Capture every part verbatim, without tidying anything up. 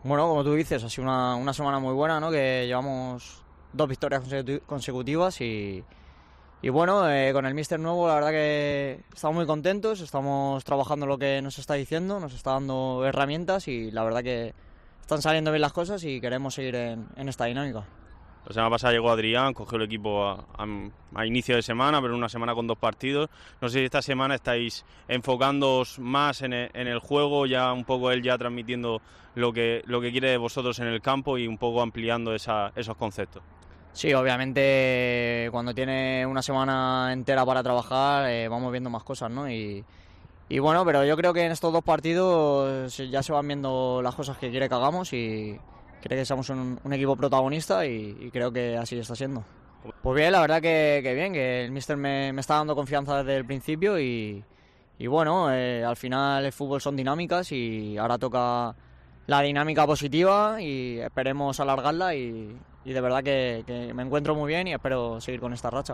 Bueno, como tú dices, ha sido una, una semana muy buena, ¿no? Que llevamos dos victorias consecuti- consecutivas y, y bueno, eh, con el míster nuevo la verdad que estamos muy contentos, estamos trabajando lo que nos está diciendo, nos está dando herramientas y la verdad que están saliendo bien las cosas y queremos seguir en, en esta dinámica. La semana pasada llegó Adrián, cogió el equipo a, a, a inicio de semana, pero una semana con dos partidos. No sé si esta semana estáis enfocándoos más en el, en el juego, ya un poco él ya transmitiendo lo que, lo que quiere de vosotros en el campo y un poco ampliando esa, esos conceptos. Sí, obviamente cuando tiene una semana entera para trabajar eh, vamos viendo más cosas, ¿no? Y, y bueno, pero yo creo que en estos dos partidos ya se van viendo las cosas que quiere que hagamos y quiere que seamos un, un equipo protagonista y, y creo que así está siendo. Pues bien, la verdad que, que bien, que el míster me, me está dando confianza desde el principio y, y bueno, eh, al final el fútbol son dinámicas y ahora toca la dinámica positiva y esperemos alargarla y, y de verdad que, que me encuentro muy bien y espero seguir con esta racha.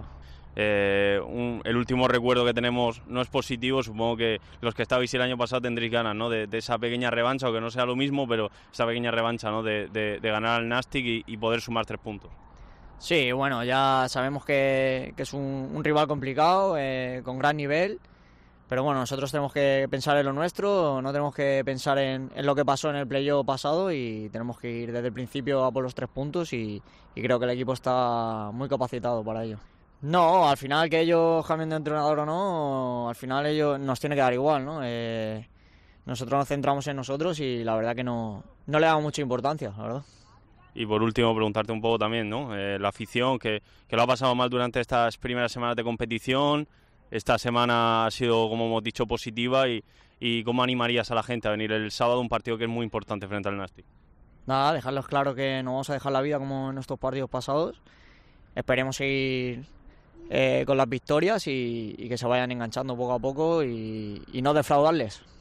Eh, un, el último recuerdo que tenemos no es positivo, supongo que los que estabais el año pasado tendréis ganas, ¿no? de, de esa pequeña revancha, aunque no sea lo mismo, pero esa pequeña revancha, ¿no? de, de, de ganar al Nastic y, y poder sumar tres puntos. Sí, bueno, ya sabemos que, que es un, un rival complicado, eh, con gran nivel, pero bueno, nosotros tenemos que pensar en lo nuestro, no tenemos que pensar en, en lo que pasó en el playoff pasado y tenemos que ir desde el principio a por los tres puntos y, y creo que el equipo está muy capacitado para ello. No, al final que ellos cambien de entrenador o no, al final ellos nos tiene que dar igual, ¿no? Eh, nosotros nos centramos en nosotros y la verdad que no, no le damos mucha importancia, la verdad. Y por último, preguntarte un poco también, ¿no? Eh, la afición, que, que lo ha pasado mal durante estas primeras semanas de competición. Esta semana ha sido, como hemos dicho, positiva. Y, y ¿cómo animarías a la gente a venir el sábado a un partido que es muy importante frente al Nastic? Nada, dejarles claro que no vamos a dejar la vida como en nuestros partidos pasados. Esperemos seguir eh, con las victorias y, y que se vayan enganchando poco a poco y, y no defraudarles.